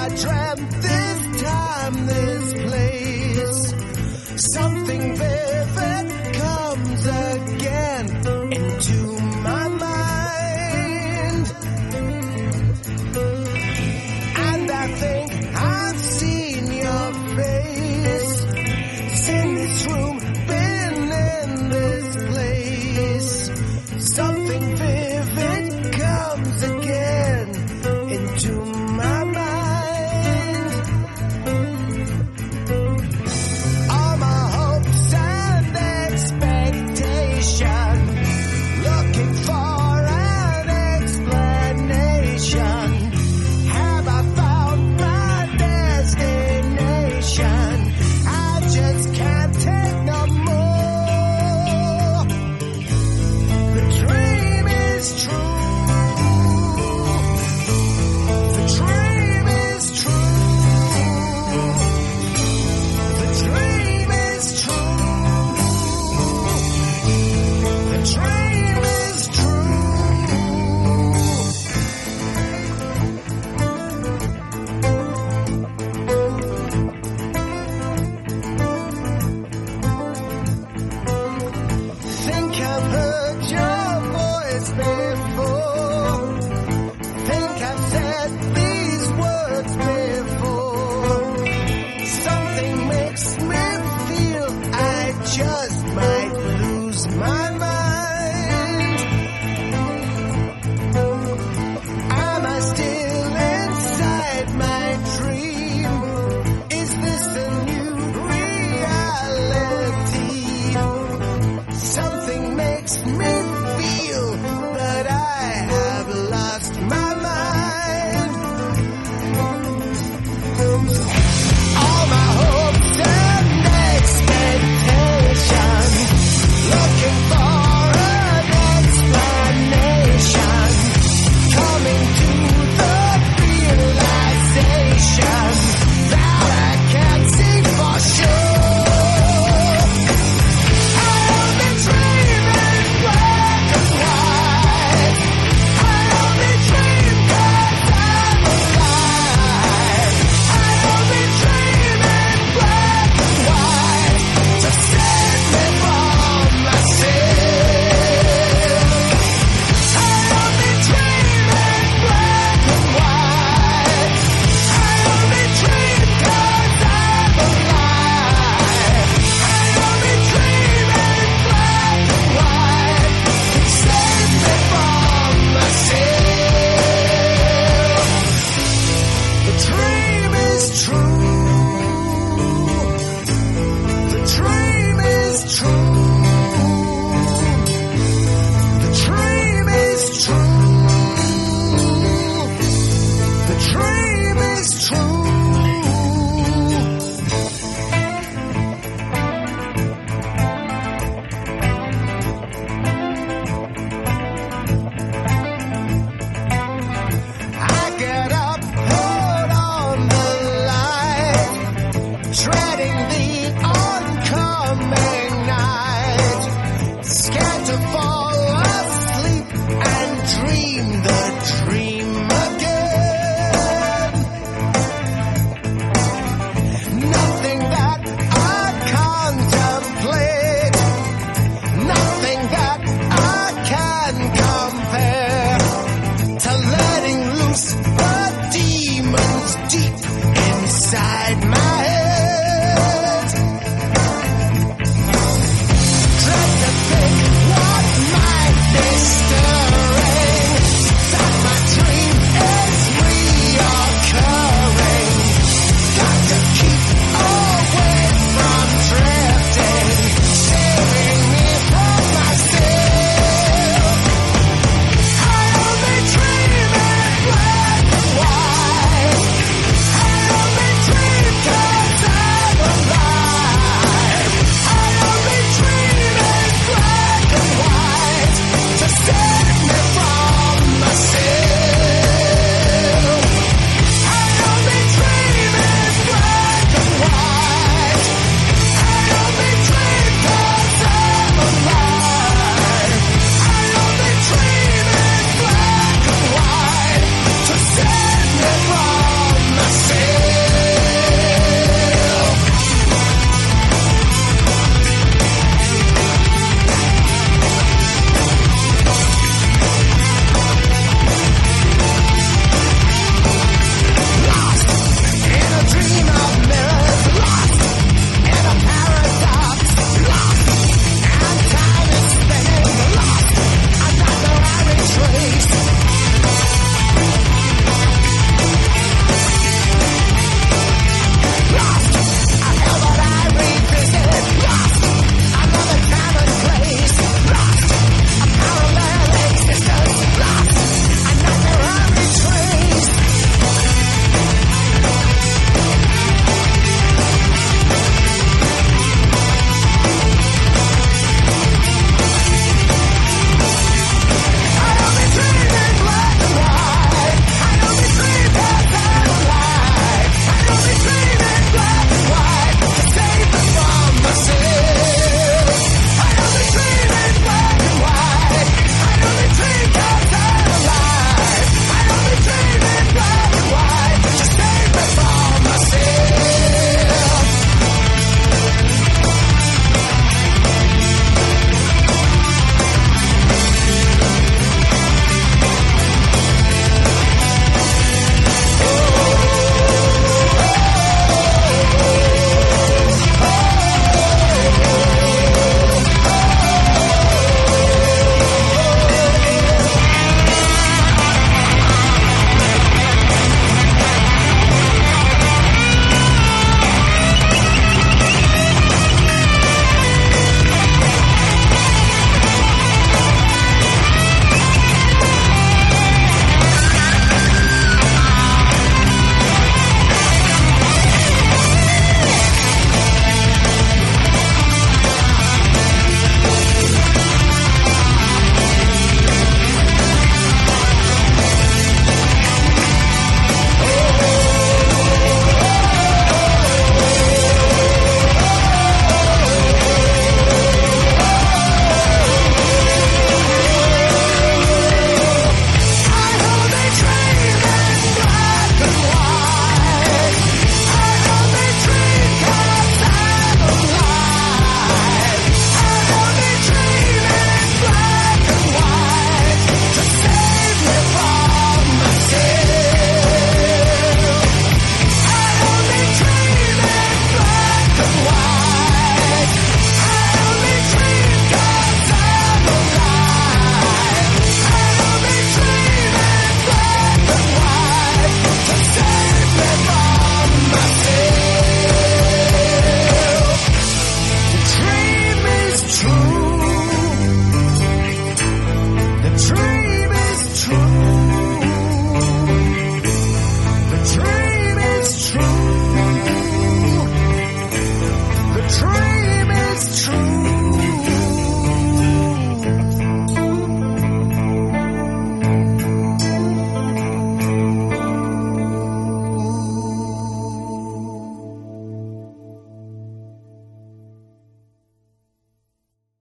dreamt this time, this place. Something vivid comes again into my mind. And I think I've seen your face. Seen this room, been in this place. Something vivid comes again into my mind. All my hopes and expectation, looking for an explanation. Have I found my destination? I just can't take no more. The dream is true. The dream is true. The dream is true. The dream is true. Think I've heard your voice before. Think I've said these words before. Something makes me feel I just might lose my mind. Am I still inside my dream? Is this a new reality? Something makes me feel that I have lost my mind. All my hopes and expectations, looking for an explanation, coming to the realization that I can't see for sure. I only dream in black and white. I only dream 'cause I'm alive. I only dream in black and white to save me from myself. I only dream in black and white. I only dream 'cause I'm alive. I only dream in black and white to save me from myself. The dream is true. The dream is true. The dream is true. The dream is true. I get up, hold on the line, treading the oncoming night, scared to fall asleep and dream the dream again. Nothing that I contemplate, nothing that I can compare to letting loose the demons deep inside my